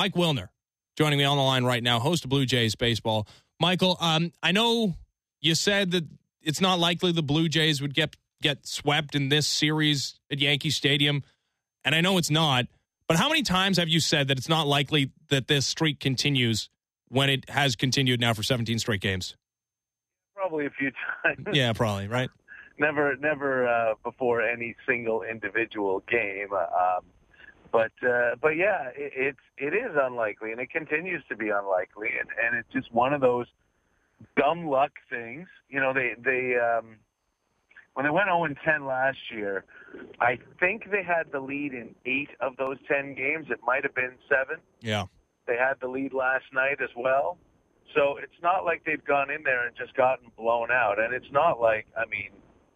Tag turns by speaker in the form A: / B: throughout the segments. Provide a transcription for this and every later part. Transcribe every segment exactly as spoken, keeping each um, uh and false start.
A: Mike Wilner joining me on the line right now, host of Blue Jays Baseball. Michael, um, I know you said that it's not likely the Blue Jays would get get swept in this series at Yankee Stadium, and I know it's not, but how many times have you said that it's not likely that this streak continues when it has continued now for seventeen straight games?
B: Probably a few times.
A: Yeah, probably, right?
B: never never uh, before any single individual game. Um, but, uh, but yeah, it, it's, it is unlikely, and it continues to be unlikely, and, and it's just one of those dumb luck things. You know, they, they um, when they went oh and ten last year, I think they had the lead in eight of those ten games. It might have been seven.
A: Yeah.
B: They had the lead last night as well. So it's not like they've gone in there and just gotten blown out. And it's not like, I mean,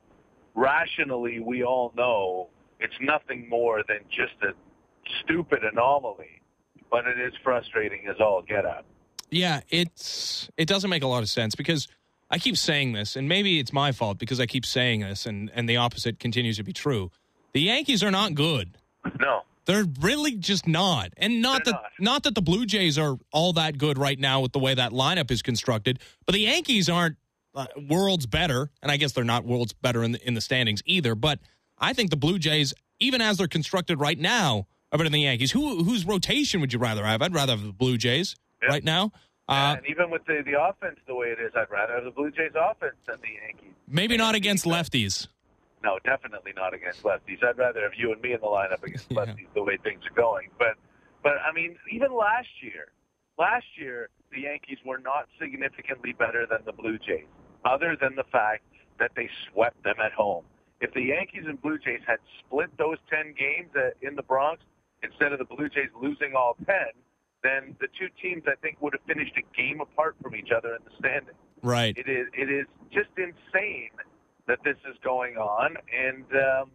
B: rationally, we all know it's nothing more than just a stupid anomaly. But it is frustrating as all get out.
A: Yeah, it's it doesn't make a lot of sense because I keep saying this, and maybe it's my fault because I keep saying this, and, and the opposite continues to be true. The Yankees are not good.
B: No.
A: They're really just not. And not
B: They're
A: that
B: not.
A: not that the Blue Jays are all that good right now with the way that lineup is constructed, but the Yankees aren't uh, worlds better, and I guess they're not worlds better in the, in the standings either, but I think the Blue Jays, even as they're constructed right now, are better than the Yankees. Who Whose rotation would you rather have? I'd rather have the Blue Jays
B: Yep.
A: right now. Uh,
B: and even with the, the offense the way it is, I'd rather have the Blue Jays offense than the Yankees.
A: maybe not against lefties.
B: No, definitely not against lefties. I'd rather have you and me in the lineup against
A: Yeah.
B: lefties the way things are going. But, but I mean, even last year, last year the Yankees were not significantly better than the Blue Jays, other than the fact that they swept them at home. If the Yankees and Blue Jays had split those ten games uh, in the Bronx instead of the Blue Jays losing all ten, then the two teams, I think, would have finished a game apart from each other in the standings.
A: Right.
B: It is it is just insane that this is going on, and um,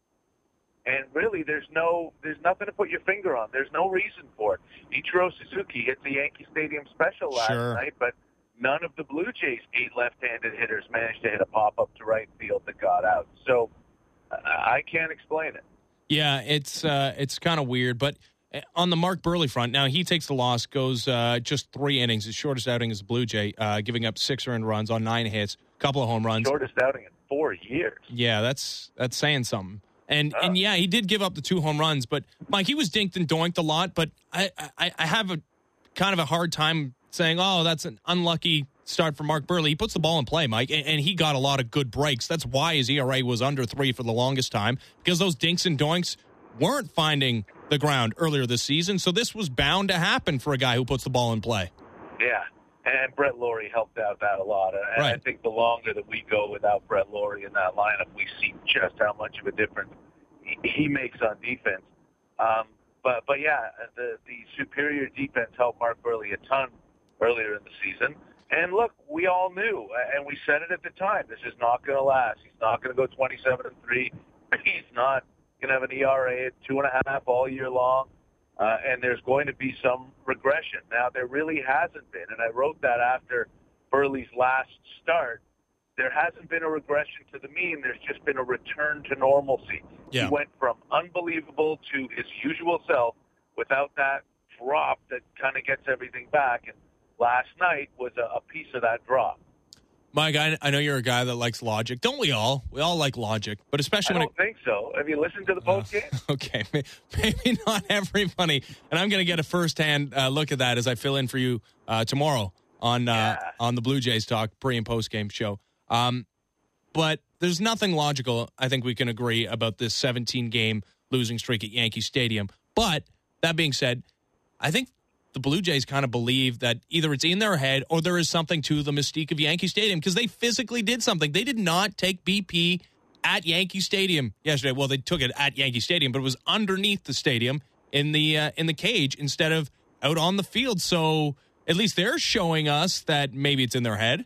B: and really, there's no there's nothing to put your finger on. There's no reason for it. Ichiro Suzuki hit the Yankee Stadium special last
A: Sure.
B: night, but none of the Blue Jays' eight left-handed hitters managed to hit a pop-up to right field that got out. So uh, I can't explain it.
A: Yeah, it's uh, it's kind of weird, but on the Mark Burley front, now he takes the loss, goes uh, just three innings, his shortest outing as a Blue Jay, uh, giving up six earned runs on nine hits, a couple of home runs.
B: Shortest outing in four years.
A: Yeah, that's that's saying something. And
B: Oh.
A: and yeah, he did give up the two home runs, but Mike, he was dinked and doinked a lot. But I, I I have a kind of a hard time saying, oh, that's an unlucky start for Mark Burley. He puts the ball in play, Mike, and, and he got a lot of good breaks. That's why his E R A was under three for the longest time, because those dinks and doinks weren't finding the ground earlier this season. So this was bound to happen for a guy who puts the ball in play.
B: Yeah, and Brett Laurie helped out that a lot. And
A: Right.
B: I think the longer that we go without Brett Laurie in that lineup, we see just how much of a difference he, he makes on defense. Um, but but yeah, the the superior defense helped Mark Burley a ton earlier in the season. And look, we all knew, and we said it at the time, this is not going to last. He's not going to go twenty-seven and three. He's not going to have an E R A at two and a half all year long. Uh, and there's going to be some regression. Now, there really hasn't been, and I wrote that after Burley's last start. There hasn't been a regression to the mean. There's just been a return to normalcy.
A: Yeah.
B: He went from unbelievable to his usual self without that drop that kind of gets everything back. And last night was a, a piece of that drop.
A: Mike, I, I know you're a guy that likes logic. Don't we all? We all like logic, but
B: I
A: especially when
B: don't think so. Have you listened to the post game?
A: it... Okay, maybe not everybody. And I'm going to get a firsthand uh, look at that as I fill in for you uh, tomorrow on uh,
B: Yeah.
A: on the Blue Jays Talk pre- and post-game show. Um, but there's nothing logical, I think we can agree, about this seventeen-game losing streak at Yankee Stadium. But that being said, I think the Blue Jays kind of believe that either it's in their head or there is something to the mystique of Yankee Stadium, because they physically did something. They did not take B P at Yankee Stadium yesterday. Well, they took it at Yankee Stadium, but it was underneath the stadium in the uh, in the cage instead of out on the field. So at least they're showing us that maybe it's in their head.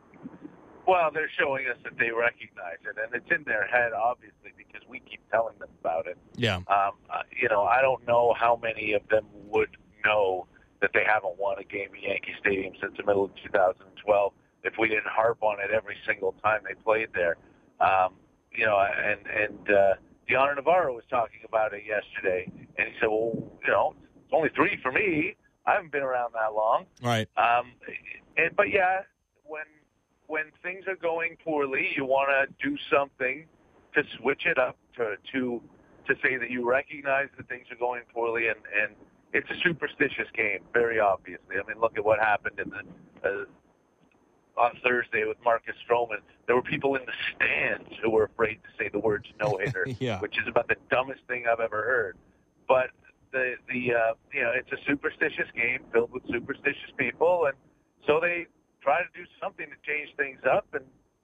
B: Well, they're showing us that they recognize it, and it's in their head, obviously, because we keep telling them about it.
A: Yeah.
B: Um, uh, you know, I don't know how many of them would know that they haven't won a game at Yankee Stadium since the middle of two thousand twelve if we didn't harp on it every single time they played there. Um, you know, and and uh, Gianna Navarro was talking about it yesterday, and he said, well, you know, only three for me. I haven't been around that long.
A: Right.
B: Um, and, but, yeah, when when things are going poorly, you want to do something to switch it up, to to to say that you recognize that things are going poorly, and, and it's a superstitious game, very obviously. I mean, look at what happened in the uh, on Thursday with Marcus Stroman. There were people in the stands who were afraid to say the words no-hitter,
A: yeah.
B: which is about the dumbest thing I've ever heard. But the the uh, you know, it's a superstitious game filled with superstitious people, and so they try to do something to change things up. And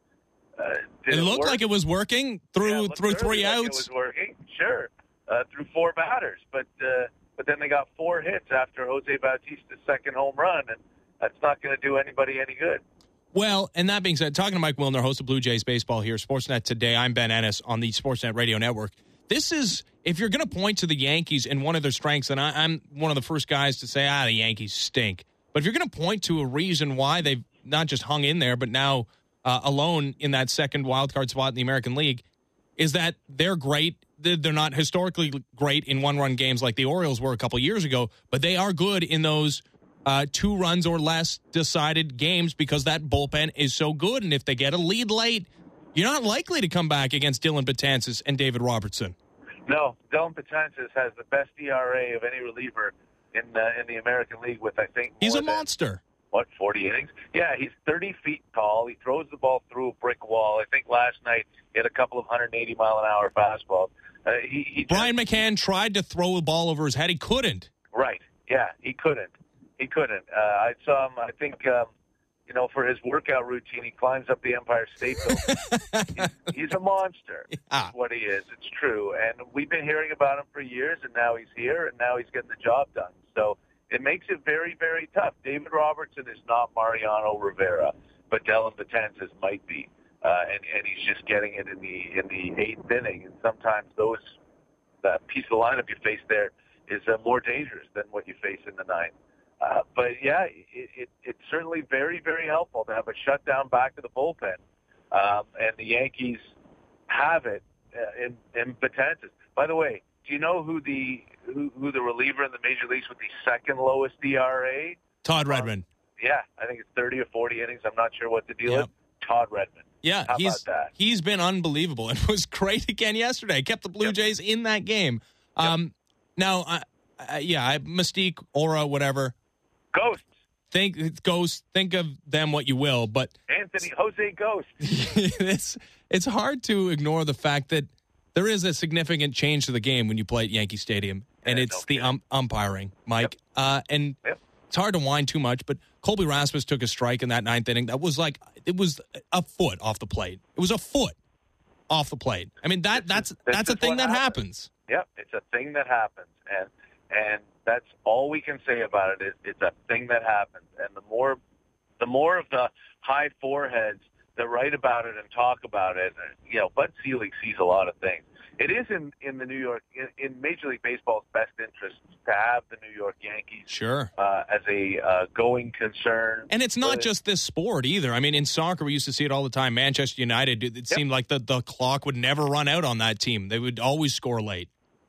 B: uh, did
A: it,
B: it
A: looked
B: work?
A: like it was working through
B: yeah,
A: through three
B: like
A: outs.
B: It was working, sure, uh, through four batters, but uh, but then they got four hits after Jose Bautista's second home run, and that's not going to do anybody any good.
A: Well, and that being said, talking to Mike Wilner, host of Blue Jays Baseball here, Sportsnet Today. I'm Ben Ennis on the Sportsnet Radio Network. This is, if you're going to point to the Yankees and one of their strengths, and I, I'm one of the first guys to say, ah, the Yankees stink. But if you're going to point to a reason why they've not just hung in there, but now uh, alone in that second wildcard spot in the American League, is that they're great. They're not historically great in one-run games like the Orioles were a couple years ago, but they are good in those Uh, two runs or less decided games because that bullpen is so good. And if they get a lead late, you're not likely to come back against Dylan Betances and David Robertson.
B: No, Dylan Betances has the best E R A of any reliever in the, in the American League with, I think,
A: He's a
B: than,
A: monster.
B: What, forty innings? Yeah, he's thirty feet tall. He throws the ball through a brick wall. I think last night he had a couple of one hundred eighty mile an hour fastballs. Uh, he, he
A: Brian
B: just,
A: McCann tried to throw the ball over his head. He couldn't.
B: Right. Yeah, he couldn't. He couldn't. Uh, I saw him, I think, um, you know, for his workout routine, he climbs up the Empire State Building. he's, he's a monster.
A: Yeah.
B: That's what he is. It's true. And we've been hearing about him for years, and now he's here, and now he's getting the job done. So it makes it very, very tough. David Robertson is not Mariano Rivera, but Dylan Betances might be. Uh, and, and he's just getting it in the in the eighth inning. And sometimes those that piece of the lineup you face there is uh, more dangerous than what you face in the ninth. Uh, but, yeah, it, it, it's certainly very, very helpful to have a shutdown back to the bullpen. Um, and the Yankees have it uh, in, in Betances. By the way, do you know who the who, who the reliever in the major leagues with the second lowest E R A?
A: Todd Redmond.
B: Um, yeah, I think it's thirty or forty innings. I'm not sure what the deal
A: Yep.
B: is. Todd Redmond.
A: Yeah,
B: How
A: he's
B: about that?
A: he's been unbelievable and was great again yesterday. Kept the Blue
B: Yep.
A: Jays in that game. Um,
B: Yep.
A: Now, uh, uh, yeah, I- Mystique, Aura, whatever.
B: Ghosts.
A: Think Ghost. Think of them what you will, but
B: Anthony Jose Ghost.
A: it's it's hard to ignore the fact that there is a significant change to the game when you play at Yankee Stadium, and
B: Yeah,
A: it's
B: no
A: the
B: kidding.
A: um, umpiring, Mike.
B: Yep.
A: Uh, and
B: Yep.
A: it's hard to whine too much, but Colby Rasmus took a strike in that ninth inning. That was like it was a foot off the plate. It was a foot off the plate. I mean that
B: This
A: that's
B: is- this
A: that's a
B: is
A: thing
B: what
A: that
B: happens.
A: happens.
B: Yep, it's a thing that happens, and and that's all we can say about it. Is it's a thing that happens, and the more the more of the high foreheads that write about it and talk about it, you know, Bud Selig sees a lot of things. It is in, in the New York in, in Major League Baseball's best interest to have the New York Yankees
A: Sure.
B: uh, as a uh, going concern.
A: And it's not
B: But-
A: just this sport either. I mean, in soccer, we used to see it all the time. Manchester United, it
B: Yep.
A: seemed like the, the clock would never run out on that team. They would always score late.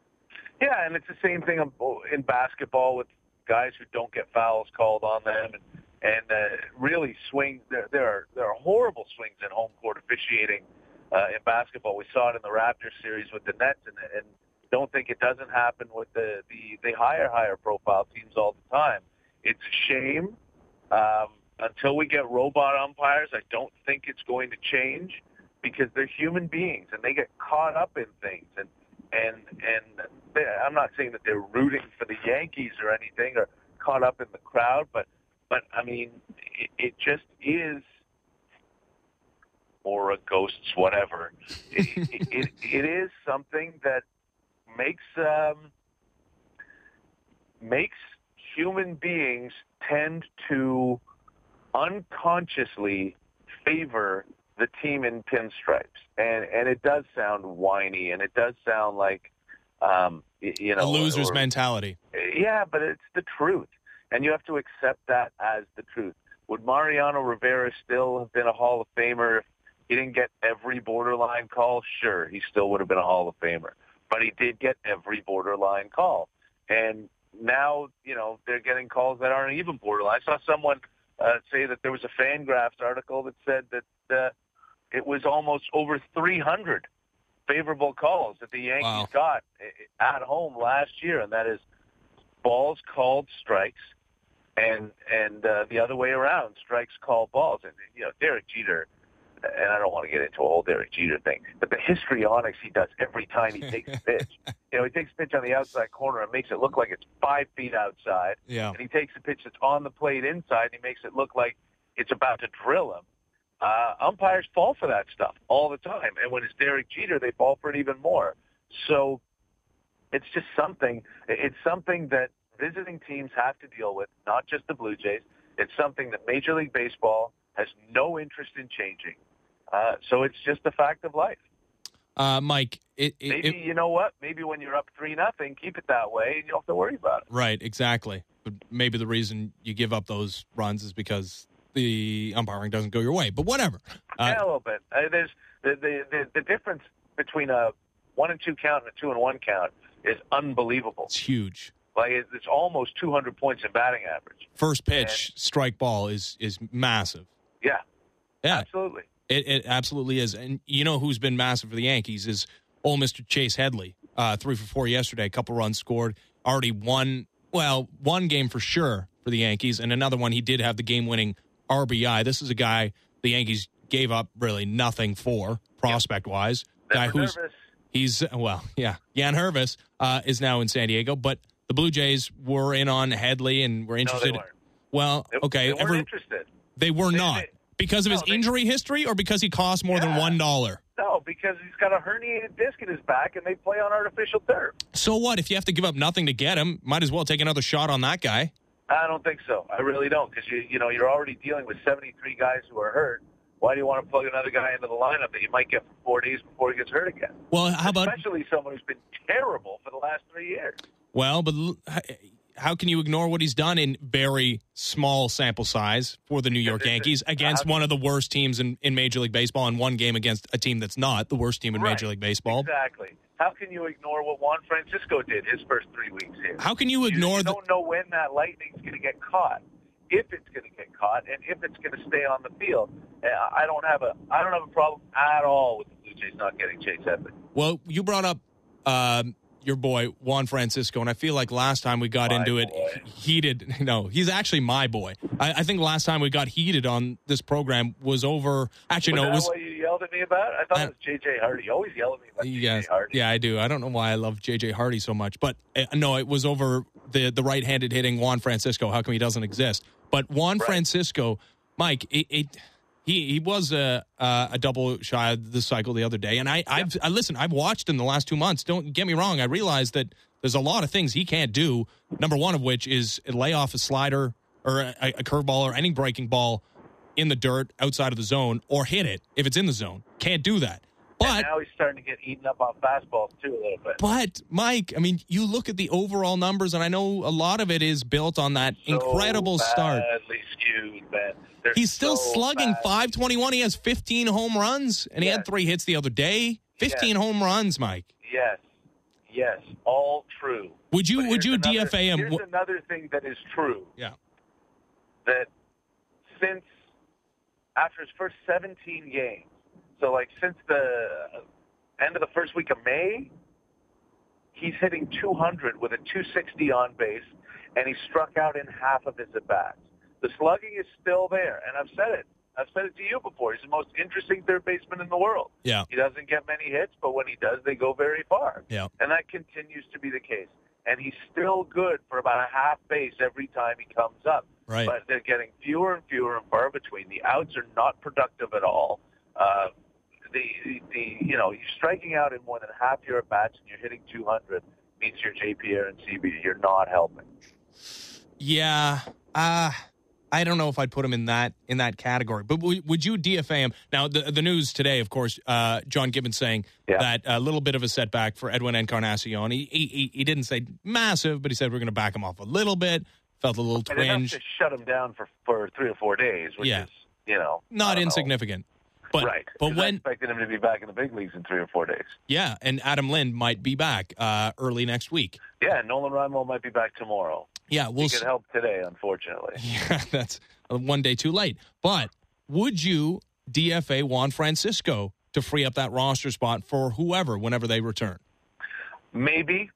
B: Yeah, and it's the same thing in basketball with guys who don't get fouls called on them, and and uh, really swings. There, there are there are horrible swings in home court officiating uh, in basketball. We saw it in the Raptors series with the Nets, and, and don't think it doesn't happen with the the, the higher higher profile teams all the time. It's a shame. Um, until we get robot umpires, I don't think it's going to change because they're human beings and they get caught up in things and. And and they, I'm not saying that they're rooting for the Yankees or anything or caught up in the crowd, but but I mean it, it just is, or a ghosts, whatever. it, it, it, it is something that makes um, makes human beings tend to unconsciously favor the team in pinstripes, and and it does sound whiny, and it does sound like, um, you know,
A: A loser's
B: or,
A: mentality.
B: Yeah, but it's the truth, and you have to accept that as the truth. Would Mariano Rivera still have been a Hall of Famer if he didn't get every borderline call? Sure, he still would have been a Hall of Famer, but he did get every borderline call, and now, you know, they're getting calls that aren't even borderline. I saw someone uh, say that there was a Fangraphs article that said that uh, it was almost over three hundred favorable calls that the Yankees
A: Wow.
B: got at home last year, and that is balls called strikes, and and uh, the other way around, strikes called balls. And you know, Derek Jeter, and I don't want to get into a whole Derek Jeter thing, but the histrionics he does every time he takes a pitch. You know, he takes a pitch on the outside corner and makes it look like it's five feet outside,
A: Yeah.
B: and he takes a pitch that's on the plate inside and he makes it look like it's about to drill him. Uh, umpires fall for that stuff all the time, and when it's Derek Jeter, they fall for it even more. So it's just something. It's something that visiting teams have to deal with, not just the Blue Jays. It's something that Major League Baseball has no interest in changing. Uh, so it's just a fact of life.
A: Uh, Mike, it, it,
B: Maybe,
A: it,
B: you know what? Maybe when you're up three nothing, keep it that way, and you don't have to worry about it.
A: right, exactly. But maybe the reason you give up those runs is because the umpiring doesn't go your way. But whatever. Uh,
B: yeah, a little bit. Uh, there's the, the the the difference between a one and two count and a two and one count is unbelievable.
A: it's huge.
B: Like it's, it's almost two hundred points in batting average.
A: First pitch, strike ball is is massive.
B: Yeah,
A: Yeah,
B: absolutely.
A: it, it absolutely is. And you know who's been massive for the Yankees is old Mister Chase Headley. Uh, three for four yesterday, a couple runs scored. Already won, well, one game for sure for the Yankees, and another one he did have the game-winning R B I. This is a guy the Yankees gave up really nothing for, prospect-wise. Guy
B: Never
A: who's
B: nervous.
A: he's well, yeah. Jan Hervis uh, is now in San Diego, but the Blue Jays were in on Headley and were
B: No,
A: interested.
B: they weren't.
A: Well,
B: They,
A: okay,
B: they weren't
A: every-
B: interested.
A: they were
B: They-
A: not
B: they-
A: because of his
B: no, they-
A: injury history, or because he cost more than
B: Yeah.
A: one dollar.
B: No, because he's got a herniated disc in his back, and they play on artificial turf.
A: So what? If you have to give up nothing to get him, might as well take another shot on that guy.
B: I don't think so. I really don't, because you you know you're already dealing with seventy-three guys who are hurt. Why do you want to plug another guy into the lineup that you might get for four days before he gets hurt again?
A: Well, how about
B: Especially someone who's been terrible for the last three years.
A: well, but l- h- how can you ignore what he's done in very small sample size for the New York
B: this is-
A: Yankees against
B: uh,
A: one of the worst teams in, in Major League Baseball, and one game against a team that's not the worst team in
B: Right.
A: Major League Baseball?
B: Exactly. How can you ignore what Juan Francisco did his first three weeks here?
A: How can you
B: You,
A: ignore
B: you
A: the
B: don't know when that lightning's going to get caught, if it's going to get caught, and if it's going to stay on the field. Uh, I don't have a I don't have a problem at all with the Blue Jays not getting Chase Headley.
A: Well, you brought up um, your boy Juan Francisco, and I feel like last time we got
B: My
A: into it
B: boy.
A: heated. No, he's actually my boy. I, I think last time we got heated on this program was over. Actually,
B: Was
A: no,
B: that
A: it was.
B: what you yelled at me about? I thought
A: I-
B: it was J J Hardy. You always yell at me about
A: Yes,
B: J J Hardy.
A: yeah, I do. I don't know why I love J J Hardy so much, but uh, no, it was over the the right-handed hitting Juan Francisco. How come he doesn't exist? But Juan
B: Right.
A: Francisco, Mike, it, it he he was a uh, a double shy of the cycle the other day, and I I've I listen. I've watched in the last two months. Don't get me wrong. I realize that there's a lot of things he can't do. Number one of which is lay off a slider or a, a curveball or any breaking ball in the dirt outside of the zone, or hit it if it's in the zone. Can't do that.
B: And
A: But
B: now he's starting to get eaten up on fastballs, too, a little bit.
A: But, Mike, I mean, you look at the overall numbers, and I know a lot of it is built on that
B: So
A: incredible start.
B: badly skewed, man. They're
A: He's still
B: so
A: slugging
B: bad.
A: five twenty-one. He has fifteen home runs, and he
B: Yes.
A: had three hits the other day. fifteen
B: Yes.
A: home runs, Mike.
B: Yes, yes, all true.
A: Would you
B: But
A: would
B: here's
A: you
B: another-
A: D F A him?
B: Here's another thing that is true.
A: Yeah.
B: That since after his first seventeen games, so like since the end of the first week of May, he's hitting two hundred with a two sixty on base, and he struck out in half of his at-bats. The slugging is still there, and I've said it. I've said it to you before. He's the most interesting third baseman in the world.
A: Yeah.
B: He doesn't get many hits, but when he does, they go very far.
A: Yeah.
B: And that continues to be the case. And he's still good for about a half base every time he comes up.
A: Right.
B: But they're getting fewer and fewer and far between. The outs are not productive at all. Uh, the, the you know, you're striking out in more than half your at-bats and you're hitting two hundred means you're J P R and C B. You're not helping.
A: Yeah. Uh I don't know if I'd put him in that in that category. But w- would you D F A him? Now, the the news today, of course, uh, John Gibbons saying
B: Yeah.
A: that a little bit of a setback for Edwin Encarnacion. He he, he didn't say massive, but he said we're going to back him off a little bit. Felt a little
B: And enough
A: twinge.
B: to shut him down for, for three or four days, which
A: Yeah.
B: is, you know. I
A: Not
B: don't know.
A: insignificant. But,
B: right.
A: But when
B: I expected him to be back in the big leagues in three or four days.
A: Yeah, and Adam Lind might be back uh, early next week.
B: Yeah, Nolan Reinwald might be back tomorrow.
A: Yeah, we'll
B: he could
A: s-
B: help today, unfortunately.
A: Yeah, that's one day too late. But would you D F A Juan Francisco to free up that roster spot for whoever whenever they return?
B: Maybe.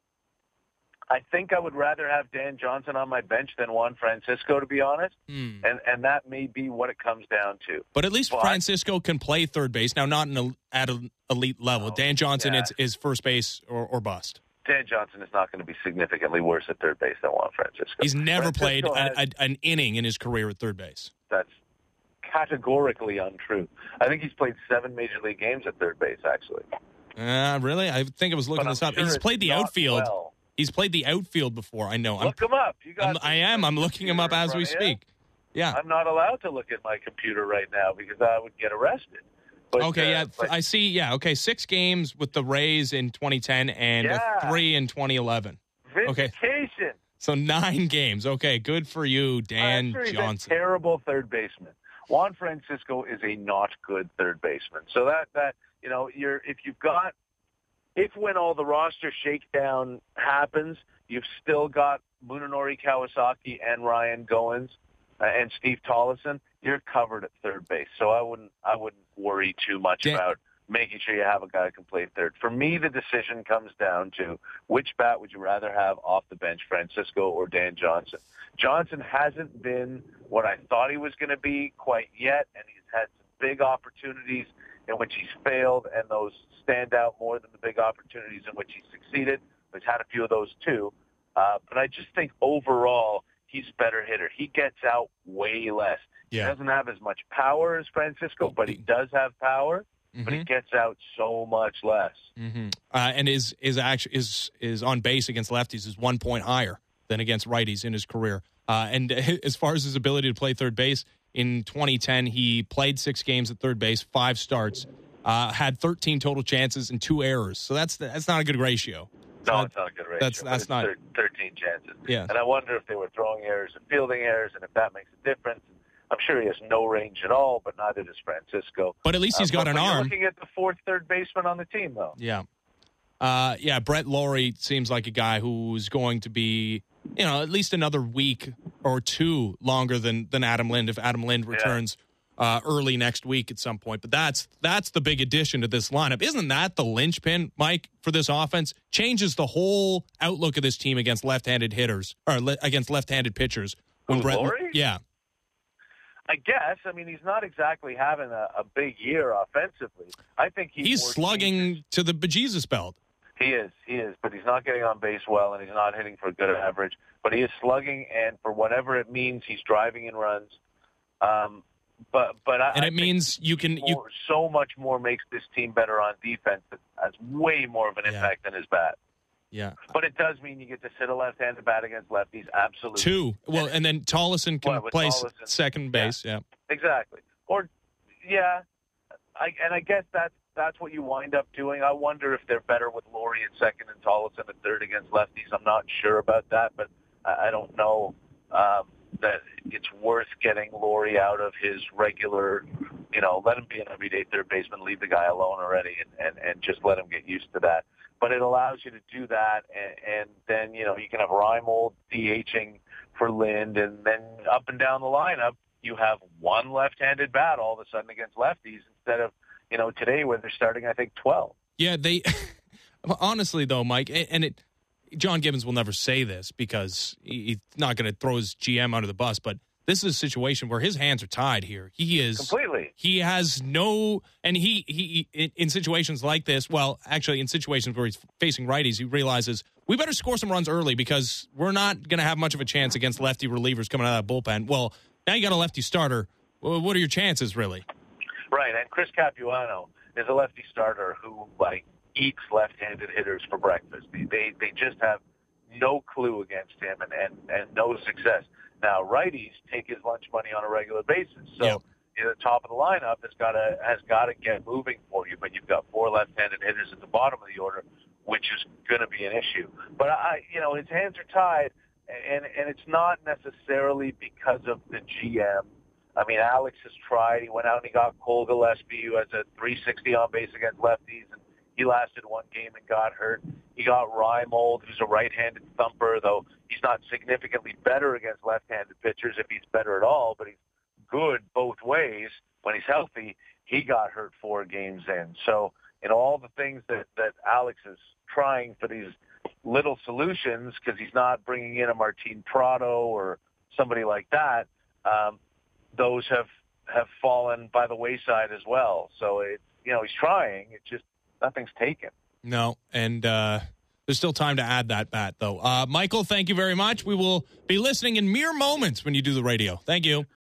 B: I think I would rather have Dan Johnson on my bench than Juan Francisco, to be honest.
A: Mm.
B: And and that may be what it comes down to.
A: But at least
B: but,
A: Francisco can play third base. Now, not in a, at an elite level.
B: Oh,
A: Dan Johnson
B: yeah.
A: is, is first base or, or bust.
B: Dan Johnson is not going to be significantly worse at third base than Juan Francisco.
A: He's never
B: Francisco
A: played a,
B: has,
A: a, an inning in his career at third base.
B: That's categorically untrue. I think he's played seven major league games at third base, actually.
A: Uh, really? I think I was looking
B: But
A: this
B: I'm
A: up.
B: sure
A: He's
B: it's
A: played the
B: not
A: outfield.
B: well.
A: He's played the outfield before. I know. I'm,
B: Look him up. You
A: I'm,
B: got
A: I am. I'm looking him up as we speak. Yeah.
B: I'm not allowed to look at my computer right now because I would get arrested. But,
A: Okay,
B: uh,
A: yeah,
B: but,
A: I see. Yeah, okay, six games with the Rays in twenty ten and
B: Yeah.
A: a three in twenty eleven. Okay.
B: Vindication.
A: So nine games. Okay, good for you, Dan
B: I'm sure he's
A: Johnson.
B: a terrible third baseman. Juan Francisco is a not good third baseman. So that that you know, you're if you've got if when all the roster shakedown happens, you've still got Munenori Kawasaki and Ryan Goins uh, and Steve Tollefson, you're covered at third base. So I wouldn't I wouldn't worry too much
A: Dan-
B: about making sure you have a guy who can play third. For me, the decision comes down to which bat would you rather have off the bench, Francisco or Dan Johnson. Johnson hasn't been what I thought he was going to be quite yet, and he's had some big opportunities in which he's failed, and those stand out more than the big opportunities in which he succeeded. He's had a few of those too. Uh, but I just think overall he's a better hitter. He gets out way less.
A: Yeah.
B: He doesn't have as much power as Francisco, but he does have power. But he gets out so much less.
A: Mm-hmm. Uh, and is is actually is is on base against lefties is one point higher than against righties in his career. Uh, and as far as his ability to play third base, in twenty ten he played six games at third base, five starts, uh, had thirteen total chances and two errors. So that's that's not a good ratio.
B: No,
A: Uh,
B: it's not a good ratio.
A: that's-
B: but
A: that's
B: it's
A: not-
B: thir- thirteen chances.
A: Yeah.
B: And I wonder if they were throwing errors and fielding errors, and if that makes a difference. I'm sure he has no range at all, but neither does Francisco.
A: But at least he's
B: Uh,
A: got
B: but
A: an
B: when you're
A: arm.
B: looking at the fourth third baseman on the team, though.
A: Yeah. Uh, yeah, Brett Laurie seems like a guy who's going to be, you know, at least another week or two longer than, than Adam Lind if Adam Lind returns uh, early next week at some point. But that's that's the big addition to this lineup. Isn't that the linchpin, Mike, for this offense? Changes the whole outlook of this team against left-handed hitters or le- against left-handed pitchers. When
B: Who,
A: Brett,
B: Laurie?
A: Yeah.
B: I guess. I mean, he's not exactly having a, a big year offensively. I think he's,
A: He's
B: more
A: slugging
B: dangerous.
A: to the bejesus belt.
B: He is, he is, but he's not getting on base well, and he's not hitting for a good average. But he is slugging, and for whatever it means, he's driving in runs. Um, but but I,
A: And
B: I
A: it
B: think
A: means you can you
B: more, so much more makes this team better on defense. That has way more of an
A: Yeah.
B: impact than his bat.
A: yeah.
B: But it does mean you get to sit a left-handed bat against lefties. Absolutely,
A: Two. Well, and then Tollefson can
B: What, with
A: play s-
B: Tollefson?
A: second base. Yeah.
B: exactly. Or yeah, I, and I guess that's that's what you wind up doing. I wonder if they're better with Laurie at second and Tollefson at third against lefties. I'm not sure about that, but I, I don't know um, that it's worth getting Laurie out of his regular. You know, let him be an everyday third baseman, leave the guy alone already, and, and, and just let him get used to that. But it allows you to do that, and, and then, you know, you can have Reimold DHing for Lind, and then up and down the lineup, you have one left-handed bat all of a sudden against lefties instead of, you know, today where they're starting, I think, twelve.
A: Yeah, they honestly though, Mike, and it John Gibbons will never say this because he's not going to throw his G M under the bus, but this is a situation where his hands are tied here. He is
B: Completely.
A: He has no, and he he in, in situations like this. Well, actually, in situations where he's facing righties, he realizes we better score some runs early because we're not going to have much of a chance against lefty relievers coming out of that bullpen. Well, now you got a lefty starter. Well, what are your chances, really?
B: Right, and Chris Capuano is a lefty starter who, like, eats left-handed hitters for breakfast. They they, they just have no clue against him and, and, and no success. Now, righties take his lunch money on a regular basis. So
A: Yep.
B: you know, the top of the lineup has got to has got to get moving for you. But you've got four left-handed hitters at the bottom of the order, which is going to be an issue. But I, you know, his hands are tied, and and it's not necessarily because of the G M. I mean, Alex has tried. He went out and he got Cole Gillespie, who has a three sixty on base against lefties, and he lasted one game and got hurt. He got Reimold, who's a right-handed thumper, though he's not significantly better against left-handed pitchers if he's better at all, but he's good both ways when he's healthy. He got hurt four games in. So, you know, all the things that, that Alex is trying for these little solutions, because he's not bringing in a Martin Prado or somebody like that, um, those have, have fallen by the wayside as well. So, it, you know, he's trying. It's just nothing's taken.
A: No, and uh, there's still time to add that bat, though. Uh, Michael, thank you very much. We will be listening in mere moments when you do the radio. Thank you.